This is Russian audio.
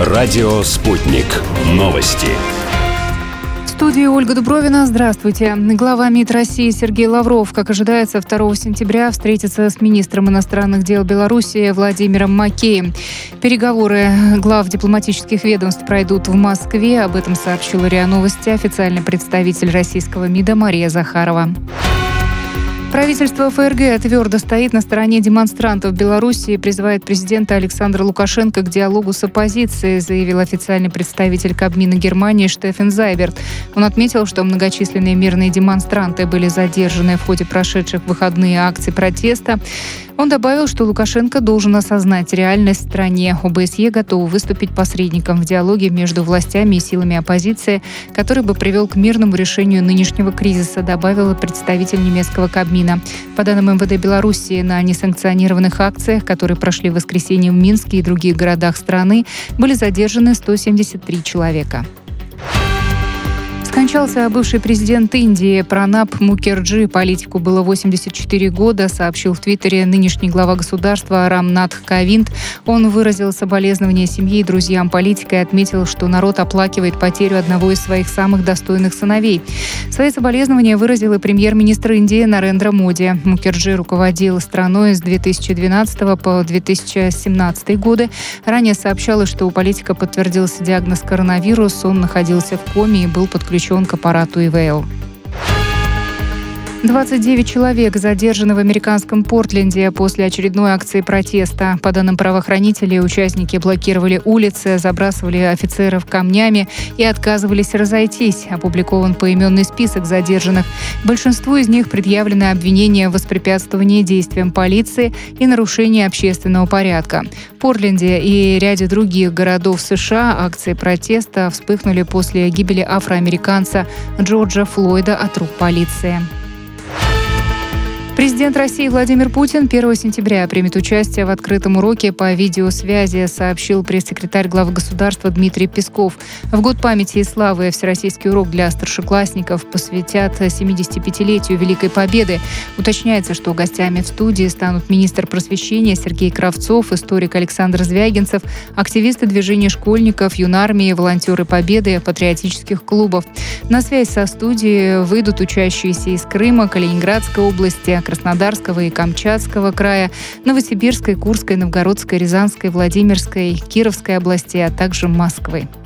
Радио «Спутник». Новости. В студии Ольга Дубровина. Здравствуйте. Глава МИД России Сергей Лавров, как ожидается, 2 сентября встретится с министром иностранных дел Беларуси Владимиром Макеем. Переговоры глав дипломатических ведомств пройдут в Москве. Об этом сообщила РИА Новости официальный представитель российского МИДа Мария Захарова. Правительство ФРГ твердо стоит на стороне демонстрантов в Беларуси и призывает президента Александра Лукашенко к диалогу с оппозицией, заявил официальный представитель Кабмина Германии Штефан Зайберт. Он отметил, что многочисленные мирные демонстранты были задержаны в ходе прошедших в выходные акций протеста. Он добавил, что Лукашенко должен осознать реальность в стране. ОБСЕ готовы выступить посредником в диалоге между властями и силами оппозиции, который бы привел к мирному решению нынешнего кризиса, добавил представитель немецкого Кабмина. По данным МВД Беларуси, на несанкционированных акциях, которые прошли в воскресенье в Минске и других городах страны, были задержаны 173 человека. Скончался бывший президент Индии Пранаб Мукерджи. Политику было 84 года, сообщил в Твиттере нынешний глава государства Рамнатх Ковинд. Он выразил соболезнования семье и друзьям политика и отметил, что народ оплакивает потерю одного из своих самых достойных сыновей. Свои соболезнования выразил и премьер-министр Индии Нарендра Моди. Мукерджи руководил страной с 2012 по 2017 годы. Ранее сообщалось, что у политика подтвердился диагноз коронавирус, он находился в коме и был подключен к аппарату ИВЛ. 29 человек задержаны в американском Портленде после очередной акции протеста. По данным правоохранителей, участники блокировали улицы, забрасывали офицеров камнями и отказывались разойтись. Опубликован поименный список задержанных. Большинству из них предъявлены обвинения в воспрепятствовании действиям полиции и нарушении общественного порядка. В Портленде и ряде других городов США акции протеста вспыхнули после гибели афроамериканца Джорджа Флойда от рук полиции. Президент России Владимир Путин 1 сентября примет участие в открытом уроке по видеосвязи, сообщил пресс-секретарь главы государства Дмитрий Песков. В год памяти и славы всероссийский урок для старшеклассников посвятят 75-летию Великой Победы. Уточняется, что гостями в студии станут министр просвещения Сергей Кравцов, историк Александр Звягинцев, активисты движения школьников, юнармии, волонтеры Победы, патриотических клубов. На связь со студией выйдут учащиеся из Крыма, Калининградской области, Краснодарского и Камчатского края, Новосибирской, Курской, Новгородской, Рязанской, Владимирской, Кировской областей, а также Москвы.